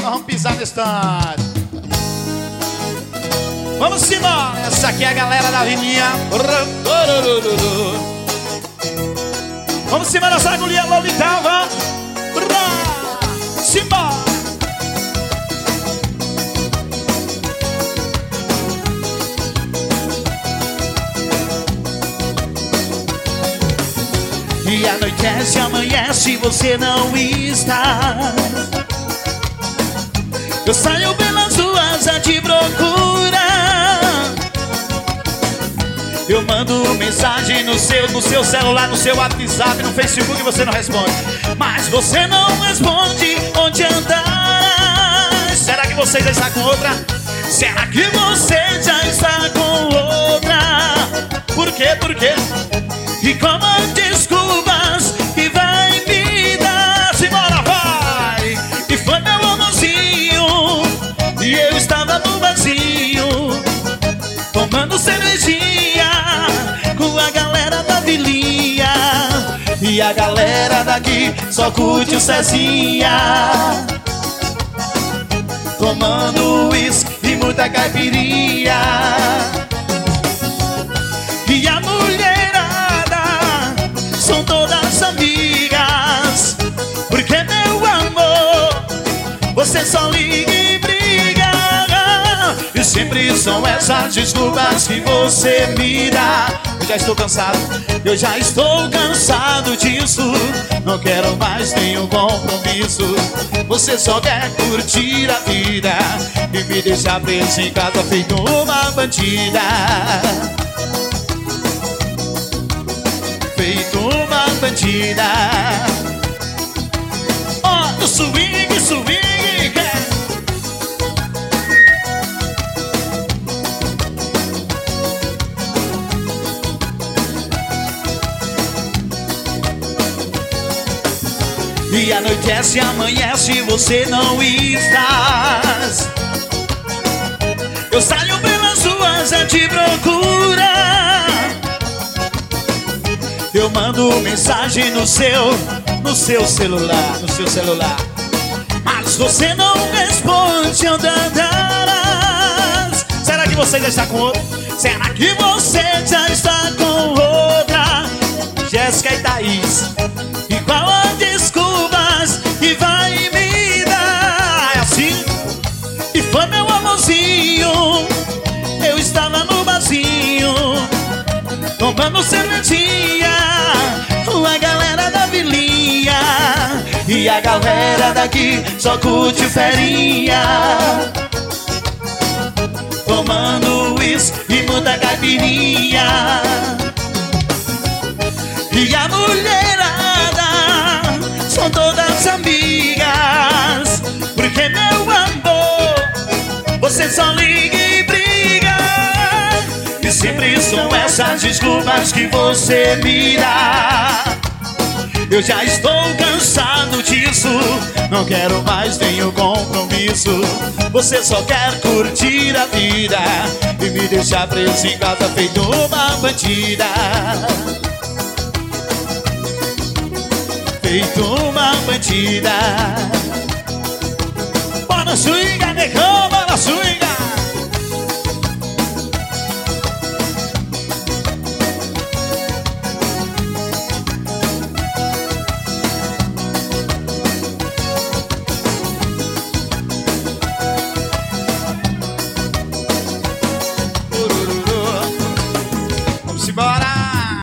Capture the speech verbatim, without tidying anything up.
nós vamos pisar nesse tanto. Vamos embora. Essa aqui é a galera da vilinha. Vamos embora, essa agulha Lolitava. Simbora. E anoitece, amanhece, você não está. Eu saio pelas ruas a te procurar. Eu mando mensagem no seu, no seu celular, no seu WhatsApp, no Facebook, você não responde. Mas você não responde onde andar. Será que você já está com outra? Será que você já está com outra? Por quê? Por quê? E como desculpas que vai me dar? Simbora, vai! E foi meu amorzinho, e eu estava no vazio, tomando cervejinha com a galera da vilinha. E a galera daqui só curte o Cezinha, tomando uísque e muita caipirinha. E a mulherada são todas amigas, porque meu amor, você só liga e briga. E sempre são essas desculpas que você me dá. Eu já estou cansado, eu já estou cansado disso. Não quero mais nenhum compromisso. Você só quer curtir a vida e me deixar preso em casa feito uma bandida. Feito uma bandida. Ó, oh, do swing, swing. E anoitece, amanhece, você não estás. Eu saio pelas ruas a te procurar. Eu mando mensagem no seu, no seu celular, no seu celular. Mas você não responde onde andarás. Será que você já está com outra? Será que você já está com outra? Jéssica e Thaís, e qual a desculpas que vai me dar? É assim? E foi meu amorzinho, eu estava no barzinho, tomando cervejinha com a galera da vilinha. E a galera daqui só curte ferinha, tomando uísque e muita caipirinha. E a mulherada são todas amigas, porque meu amor, você só liga e briga. E sempre são essas desculpas que você me dá. Eu já estou cansado disso, não quero mais nenhum compromisso. Você só quer curtir a vida e me deixar preso em casa feito uma bandida. Feito uma bandida.